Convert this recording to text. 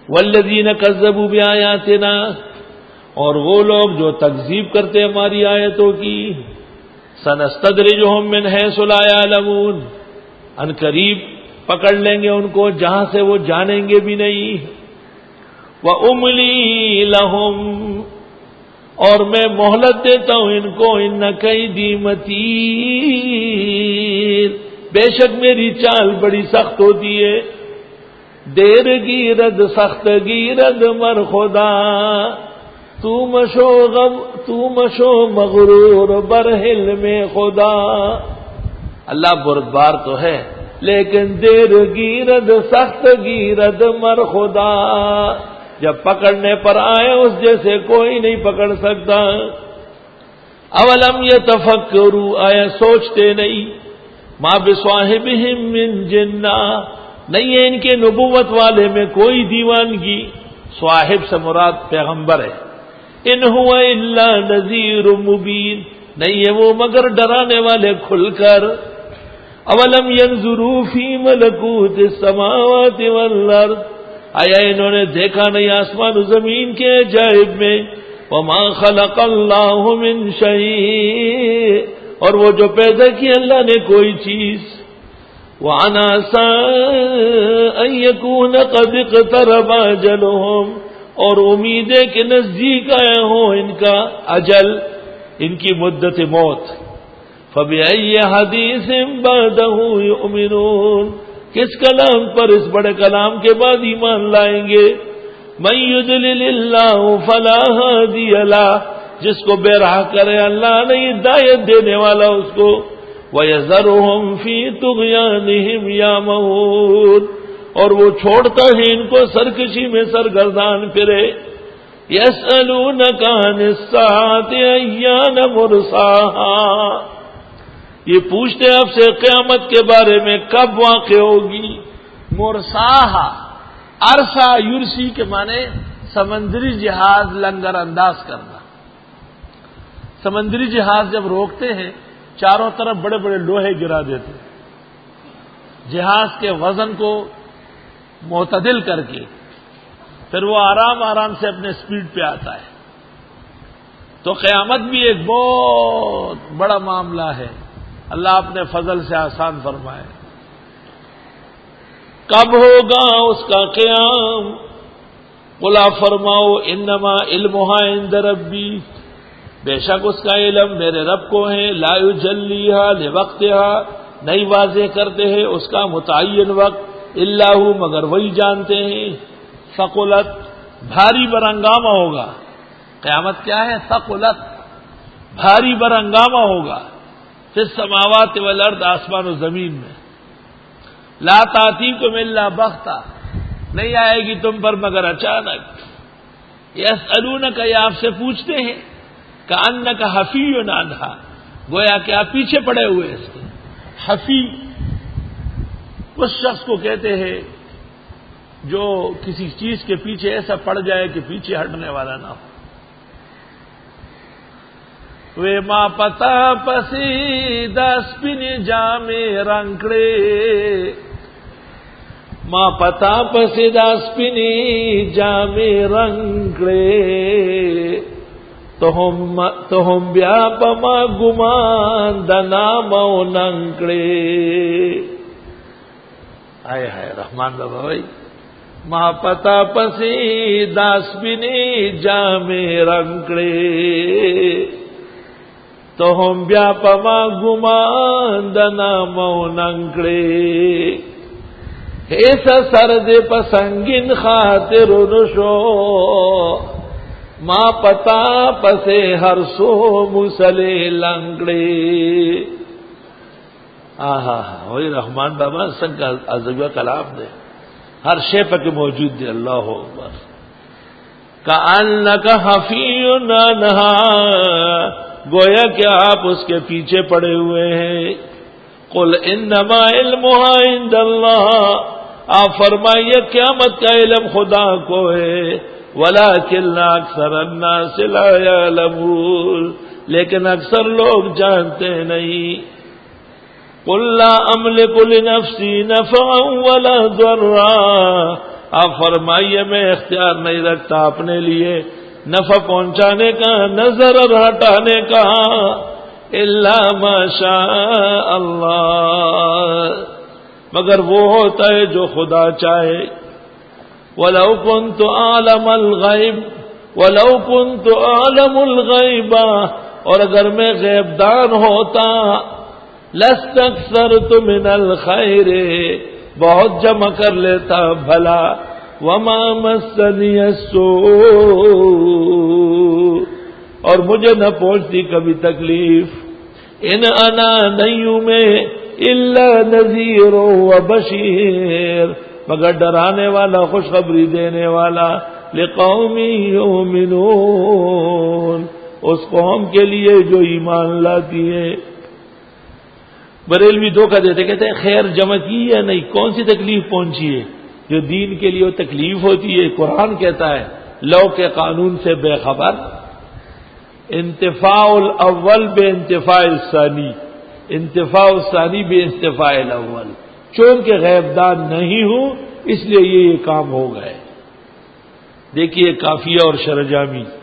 والذین کذبوا بآیاتنا، اور وہ لوگ جو تکذیب کرتے ہماری آیتوں کی، سنستدرجہم من حیث لا یعلمون، ان قریب پکڑ لیں گے ان کو جہاں سے وہ جانیں گے بھی نہیں، وَأُمْلِي لَهُمْ، اور میں مہلت دیتا ہوں ان کو، ان کیدی متین، بے شک میری چال بڑی سخت ہوتی ہے، دیر گیرد سخت گیرد مر خدا، تو مشو مغرور برحل میں خدا۔ اللہ بردبار تو ہے لیکن دیر گیرد سخت گیرد مر خدا، جب پکڑنے پر آئے اس جیسے کوئی نہیں پکڑ سکتا۔ اولم یتفکروا، آیا سوچتے نہیں، ما بصاحبہم من جنہ، نہیں ہے ان کے نبوت والے میں کوئی دیوانگی، صاحب سے مراد پیغمبر ہے، ان هو الا نذیر مبین، نہیں ہے وہ مگر ڈرانے والے کھل کر۔ اولم ينظروا فی ملکوت السماوات والارض، آیا انہوں نے دیکھا نہیں آسمان و زمین کے عجائب میں، وما خلق اللہ من شیء، اور وہ جو پیدا کی اللہ نے کوئی چیز، وَعَنَاسَىٰ أَن يَكُونَ قَدِ اقْتَرَبَ أَجَلُهُمْ، اور امید ہے کہ نزدیک آیا ہو ان کا اجل، ان کی مدت موت۔ فَبِأَيِّ حَدِيثٍ بَعْدَهُ يُؤْمِنُونَ، کس کلام پر اس بڑے کلام کے بعد ایمان لائیں گے؟ مَن يُضْلِلِ اللَّهُ فَلَا هَادِيَ لَهُ، جس کو بے راہ کرے اللہ نہیں ہدایت دینے والا اس کو، وَيَذَرُهُمْ فِي طُغْيَانِهِمْ يَعْمَهُونَ، اور وہ چھوڑتا ہے ان کو سرکشی میں سرگردان پھرے۔ يَسْأَلُونَكَ عَنِ السَّاعَةِ أَيَّانَ مُرْسَاهَا، یہ پوچھتے ہیں آپ سے قیامت کے بارے میں کب واقع ہوگی۔ مرساہا، عرصہ یرسی کے معنی سمندری جہاز لنگر انداز کرنا۔ سمندری جہاز جب روکتے ہیں چاروں طرف بڑے بڑے لوہے گرا دیتے، جہاز کے وزن کو معتدل کر کے، پھر وہ آرام آرام سے اپنے سپیڈ پہ آتا ہے۔ تو قیامت بھی ایک بہت بڑا معاملہ ہے، اللہ اپنے فضل سے آسان فرمائے۔ کب ہوگا اس کا قیام؟ قل فرماؤ انما علمها عند ربی، بے شک اس کا علم میرے رب کو ہے، لا یجلیھا لوقتھا، نہیں واضح کرتے ہیں اس کا متعین وقت، الا ہو مگر وہی جانتے ہیں۔ ثقلت، بھاری برہنگامہ ہوگا، قیامت کیا ہے؟ ثقلت، بھاری برہنگامہ ہوگا، فی السماوات والارض، آسمان و زمین میں، لا تأتیکم الا بغتہ، نہیں آئے گی تم پر مگر اچانک۔ یسألونک، یہ آپ سے پوچھتے ہیں، کأنک حفی عنہا، گویا کہ آپ پیچھے پڑے ہوئے اس کے۔ حفی اس شخص کو کہتے ہیں جو کسی چیز کے پیچھے ایسا پڑ جائے کہ پیچھے ہٹنے والا نہ ہو۔ وے ماں پتا پسی دس پن جامے رنگڑے، ماں پتا پسی دس پنی جامے رنگڑے، تو ہم بیا پما گمان دنا مو ننکڑے۔ آئے ہائے رحمان بابا بھائی، ماں پتا پسی داس بنی جامے رنگڑے، تو ہم بیا پما گمان دنا مو ننکڑے، ایسا سرد پسنگن خاطر نشو، ماں پتا پسے ہر سو مسلے لنگڑے۔ وہی رحمان بابا سنگ کا عزیزہ کلام دے، ہر شے پہ کے موجود دے، اللہ اکبر۔ کأنک حفی عنہا، گویا کہ آپ اس کے پیچھے پڑے ہوئے ہیں۔ قل انما علمها عند اللہ، آپ فرمائیے قیامت کا علم خدا کو ہے، ولکن اکثر الناس لا یعلمون، لیکن اکثر لوگ جانتے نہیں۔ قل لا املک لنفسی نفعا ولا ضرا، آپ فرمائیے میں اختیار نہیں رکھتا اپنے لیے نفع پہنچانے کا نہ ضرر ہٹانے کا الا ما شاء اللہ، مگر وہ ہوتا ہے جو خدا چاہے. وَلَوْ كُنْتُ أَعْلَمَ الْغَيْبَ وَلَوْ كُنْتُ أَعْلَمُ الْغَيْبَ، اور اگر میں غیب دان ہوتا لَاسْتَكْثَرْتُ مِنَ الْخَيْرِ، بہت جمع کر لیتا بھلا. وَمَا مَسَّنِيَ السُّوءُ، اور مجھے نہ پہنچتی کبھی تکلیف. ان انا نہیں ہوں میں الا نذیر و بشیر، مگر ڈرانے والا خوشخبری دینے والا. لقوم یؤمنون، اس قوم کے لیے جو ایمان لاتی ہے. بریلوی دھوکہ دیتے کہتے ہیں خیر جمع کی یا نہیں، کون سی تکلیف پہنچی ہے؟ جو دین کے لیے وہ تکلیف ہوتی ہے. قرآن کہتا ہے لو کے قانون سے بے خبر، انتفاع الاول بے انتفاع الثانی، انتفاع الثانی بے انتفاع الاول. چونکہ غیب دان نہیں ہوں اس لیے یہ کام ہو گئے. دیکھیے کافیہ اور شرجامی.